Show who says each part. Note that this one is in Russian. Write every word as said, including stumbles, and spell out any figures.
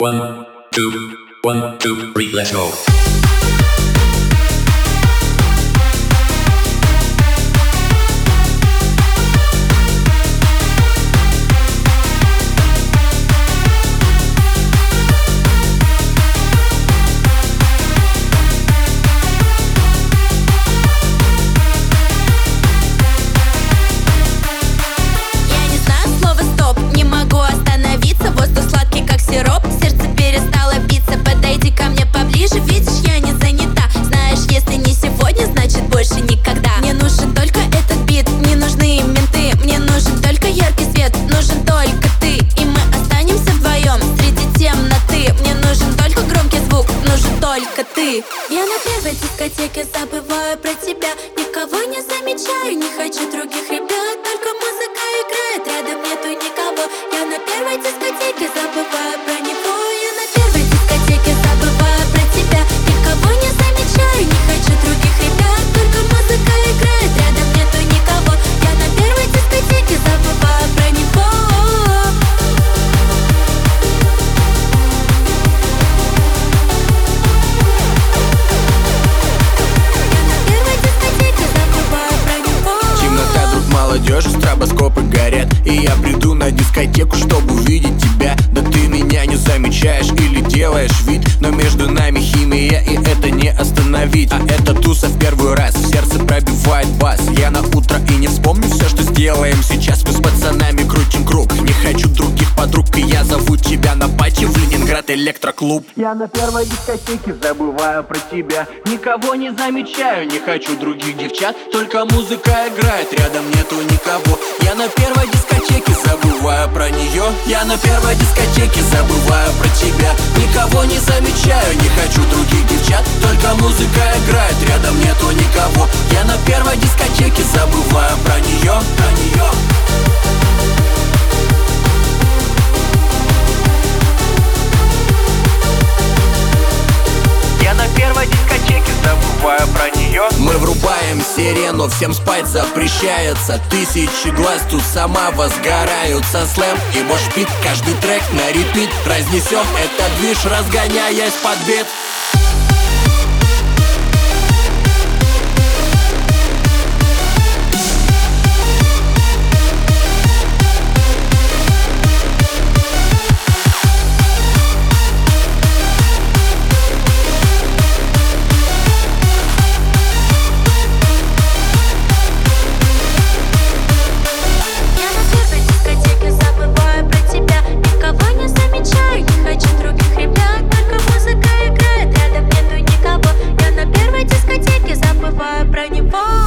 Speaker 1: One, two, one, two, three, let's go.
Speaker 2: Только ты. Я на первой дискотеке забываю про тебя. Никого не замечаю, не хочу других ребят. Только музыка играет, рядом нету никого. Я на первой дискотеке забываю про него. Я на первой дискотеке забываю про тебя. Никого не замечаю, не хочу других ребят. Только музыка играет, рядом нету никого. Я на первой дискотеке забываю про него.
Speaker 3: Молодежь, стробоскопы горят, и я приду на дискотеку, чтобы увидеть тебя. Да ты меня не замечаешь или делаешь вид, но между нами химия, и это не остановить. А это туса в первый раз, в сердце пробивает бас. Я на утро и не вспомню все, что сделаем сейчас. Мы с пацанами крутим круг, не хочу других подруг, и я зову тебя на пати в Ленинград Электроклуб.
Speaker 4: Я на первой дискотеке забываю про тебя. Никого не замечаю, не хочу других девчат. Только музыка играет, рядом нету никого. Я на первой дискотеке забываю про нее. Я на первой дискотеке забываю про тебя. Никого не замечаю, не хочу других девчат. Только музыка играет, рядом нету никого. Я на первой дискотеке забываю про нее, про нее. Я на первой дискотеке забываю про нее.
Speaker 3: Мы врубаем сирену, всем спать запрещается. Тысячи глаз тут сама возгораются. Слэм и мошпит, каждый трек на репит. Разнесем этот движ, разгоняясь под бит.
Speaker 2: Про него.